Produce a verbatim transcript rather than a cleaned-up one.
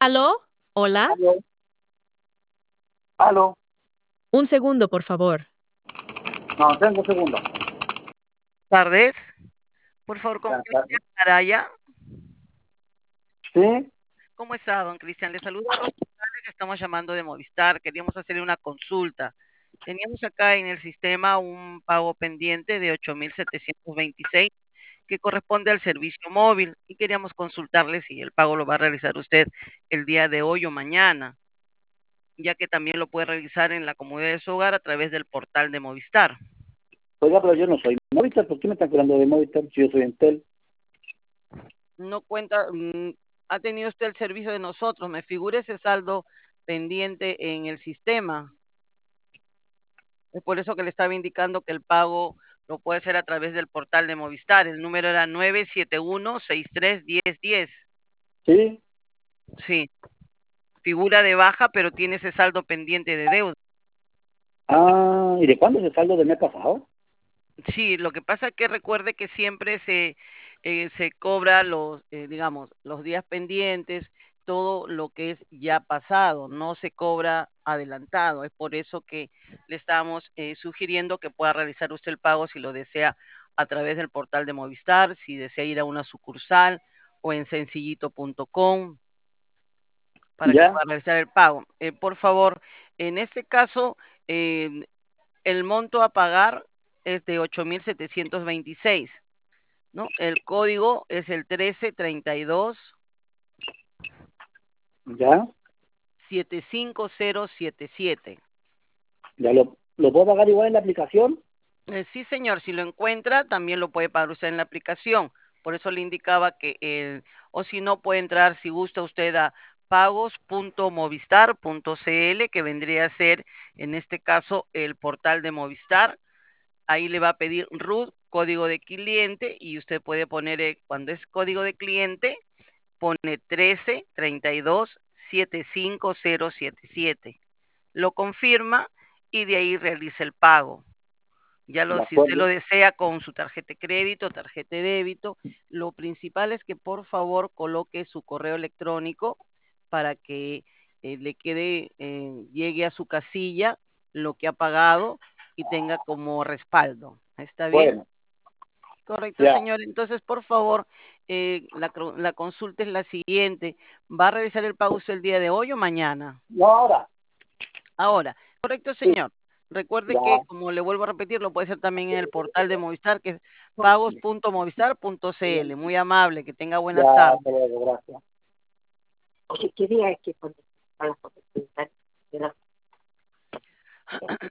¿Aló? ¿Hola? Aló, aló, Un segundo, por favor. no, tengo un segundo. Tardes, por favor, con Buenas Cristian tardes. Araya. Sí, ¿Cómo está, don Cristian? Le saluda Rosa González, estamos llamando de Movistar. Queríamos hacerle una consulta. Teníamos acá en el sistema un pago pendiente de ocho mil setecientos veintiséis que corresponde al servicio móvil y queríamos consultarle si el pago lo va a realizar usted el día de hoy o mañana, ya que también lo puede realizar en la comodidad de su hogar a través del portal de Movistar. oiga, pero yo no soy Movistar. ¿Por qué me están hablando de Movistar si yo soy Entel? No cuenta, mm, ha tenido usted el servicio de nosotros, me figura ese saldo pendiente en el sistema. Es por eso que le estaba indicando que el pago lo puede hacer a través del portal de Movistar. El número era nueve siete uno seis tres uno cero uno cero. Sí. Sí, figura de baja, pero tiene ese saldo pendiente de deuda. Ah, ¿y de cuándo es el saldo del mes pasado? Sí, lo que pasa es que recuerde que siempre se, eh, se cobra los, eh, digamos, los días pendientes, todo lo que es ya pasado, no se cobra adelantado. Es por eso que le estamos eh, sugiriendo que pueda realizar usted el pago si lo desea a través del portal de Movistar, si desea ir a una sucursal o en sencillito punto com para que Ya, pueda realizar el pago. Eh, por favor, en este caso, eh, el monto a pagar es de ocho mil setecientos veintiséis, ¿no? El código es el trece treinta y dos ya, siete cinco cero siete siete. ya lo, lo puedo pagar igual en la aplicación. Eh, sí, señor, si lo encuentra, también lo puede pagar usted en la aplicación. Por eso le indicaba que, el, o si no, puede entrar, si gusta usted, a pagos punto movistar punto cl, que vendría a ser, en este caso, el portal de Movistar. Ahí le va a pedir root, código de cliente, y usted puede poner, eh, cuando es código de cliente, pone trece treinta y dos siete cinco cero siete siete. Lo confirma y de ahí realiza el pago. Ya lo, De si usted lo acuerdo. desea con su tarjeta de crédito, tarjeta de débito, lo principal es que por favor coloque su correo electrónico para que eh, le quede, eh, llegue a su casilla lo que ha pagado y tenga como respaldo. ¿Está bien? Bueno, Correcto, ya. señor. Entonces, por favor, eh, la, la consulta es la siguiente. ¿Va a realizar el pago usted el día de hoy o mañana? No, ahora. Ahora, correcto, Sí, señor. Recuerde ya. que, como le vuelvo a repetir, lo puede hacer también en el portal de Movistar, que es pagos punto movistar punto cl. Muy amable, que tenga Ya, buenas tardes. hasta luego, gracias. Oye, ¿qué día es que ponen a las fotos?